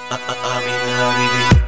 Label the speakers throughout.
Speaker 1: امین حبیبی.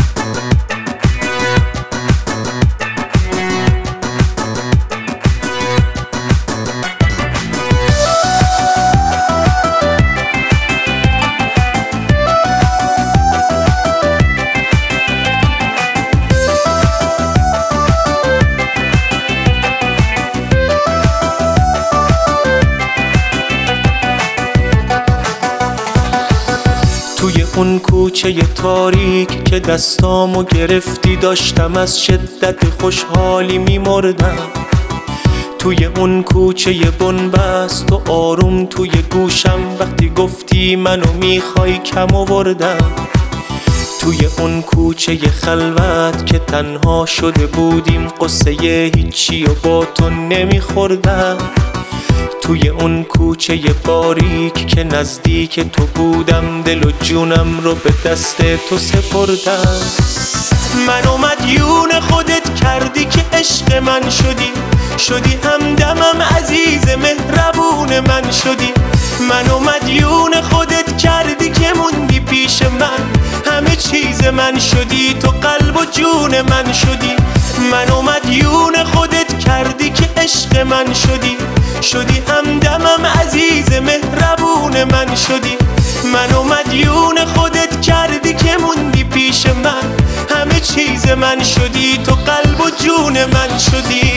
Speaker 1: توی اون کوچه تاریک که دستامو گرفتی داشتم از شدت خوشحالی میمردم. توی اون کوچه بنبست و آروم توی گوشم وقتی گفتی منو میخوای کم آوردم. توی اون کوچه خلوت که تنها شده بودیم قصه هیچی و با تو نمیخوردم. توی اون کوچه باریک که نزدیک تو بودم دل و جونم رو به دست تو سپردم. منو مدیون خودت کردی که عشق من شدی همدمم عزیز مهربون من شدی. منو مدیون خودت کردی که موندی پیش من همه چیز من شدی تو قلب و جون من شدی. منو مدیون خودت کردی که عشق من شدی همدمم عزیز مهربون من شدی. منو مدیون خودت کردی که موندی پیش من همه چیز من شدی تو قلب و جون من شدی.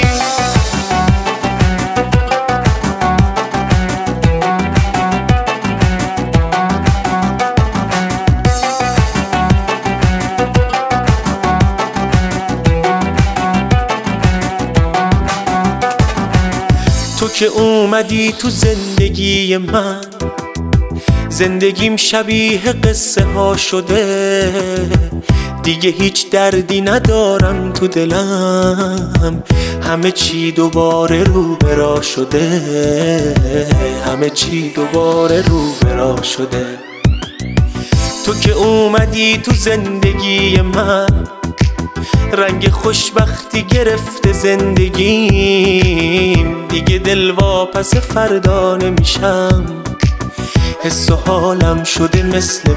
Speaker 1: تو که اومدی تو زندگی من زندگیم شبیه قصه ها شده. دیگه هیچ دردی ندارم تو دلم همه چی دوباره رو برا شده. همه چی دوباره رو برا شده. تو که اومدی تو زندگی من رنگ خوشبختی گرفته زندگیم. دیگه دل واپس فردا نمیشم حس و حالم شده مثل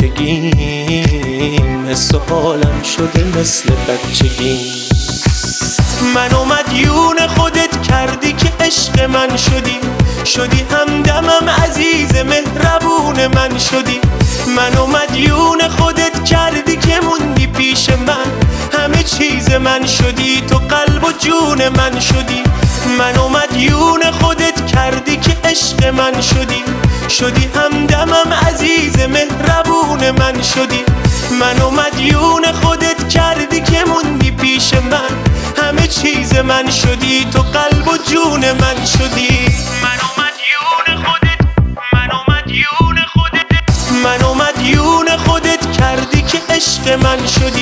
Speaker 1: بچگیم. حس و حالم شده مثل بچگیم. منو مدیون خودت کردی که عشق من شدی همدمم عزیز مهربون من شدی. منو مدیون خودت کردی که موندی پیش من همه چیز من شدی تو قلب و جون من شدی. منو مدیون خودت کردی که عشق من شدی همدمم عزیز مهربون من شدی. منو مدیون خودت کردی که موندی پیش من همه چیز من شدی تو قلب و جون من شدی. منو مدیون خودت کردی که عشق من شدی